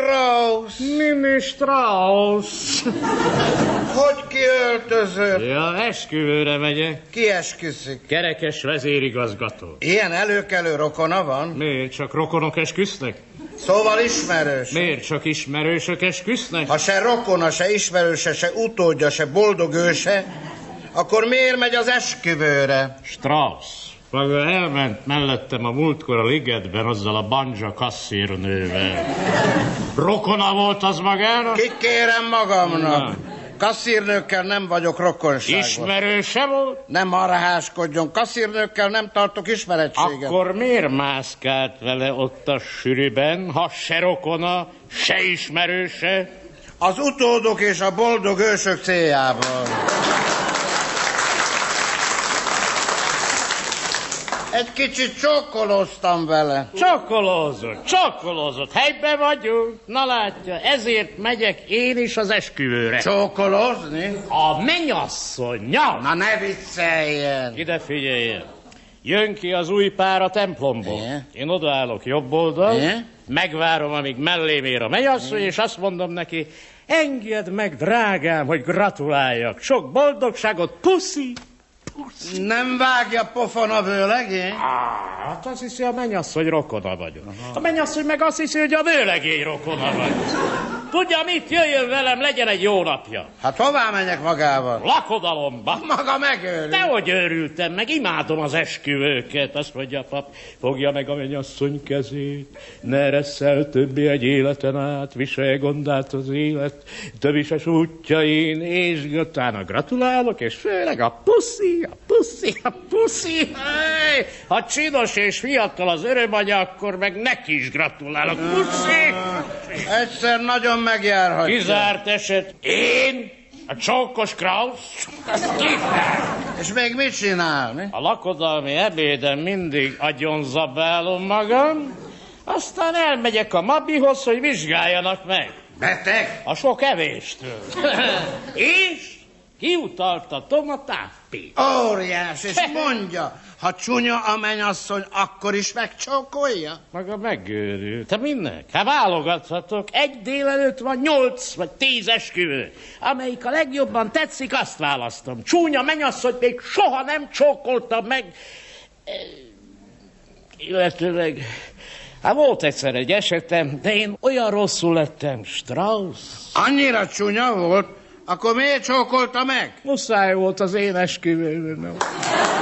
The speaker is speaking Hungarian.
Strauss. Mimi Strauss. Hogy kiöltözött? Ja, esküvőre megyek. Ki esküszik? Kerekes vezérigazgató. Ilyen előkelő rokona van? Miért csak rokonok esküsznek? Szóval ismerős. Miért csak ismerősök esküsznek? Ha se rokona, se ismerőse, se utódja, se boldog őse, akkor miért megy az esküvőre? Strauss. Maga elment mellettem a múltkor a ligetben azzal a banja kasszírnővel. Rokona volt az magának? Kikérem magamnak. Kasszírnőkkel nem vagyok rokonságban. Ismerőse volt? Nem arra háskodjon. Kasszírnőkkel nem tartok ismerettséget. Akkor miért mászkált vele ott a sűrűben, ha se rokona, se ismerőse? Az utódok és a boldog ősök céljában. Egy kicsit csokkoloztam vele. Csokkolózott. Helyben vagyunk. Na látja, ezért megyek én is az esküvőre. Csókolozni? A mennyasszonnyal. Na ne vicceljen. Ide figyeljen. Jön ki az új pár a templomból. Igen. Én odaállok jobb oldal, Igen. megvárom, amíg mellém ér a mennyasszony, és azt mondom neki, engedd meg, drágám, hogy gratuláljak. Sok boldogságot, puszi. Nem vágja pofon a vőlegény? Hát azt hiszi, a mennyasszony rokona vagyok. Aha. A mennyasszony meg azt hiszi, hogy a vőlegény rokona vagyok. Tudja mit? Jöjjön velem, legyen egy jó napja. Hát hová menjek magával? Lakodalomba. Maga megőrül. Dehogy őrültem, meg imádom az esküvőket. Azt mondja a pap, fogja meg a mennyasszony kezét, ne eresszel többé egy életen át, viselj gondát az élet többises útjain, és utána gratulálok, és főleg a puszi. Hey, ha csinos és fiatal az örömanya, akkor meg neki is gratulálok. Puszi! Egyszer nagyon megjárhatja. Kizárt eset. Én? A csókos Krausz? És még mit csinálni? A lakodalmi ebéden mindig agyonzabálom magam, aztán elmegyek a Mabihoz, hogy vizsgáljanak meg. Beteg? A sok evéstől. És kiutaltatom a távpét. Óriás, és mondja, ha csúnya a mennyasszony, akkor is megcsókolja? Maga megőrül. Te minek? Hát válogathatok. Egy délelőtt van 8 vagy 10 esküvő. Amelyik a legjobban tetszik, azt választom. Csúnya mennyasszony még soha nem csókoltam meg. Illetőleg... Hát volt egyszer egy esetem, de én olyan rosszul lettem, Strauss. Annyira csúnya volt? Akkor miért csókolta meg? Muszáj volt az én esküvőm.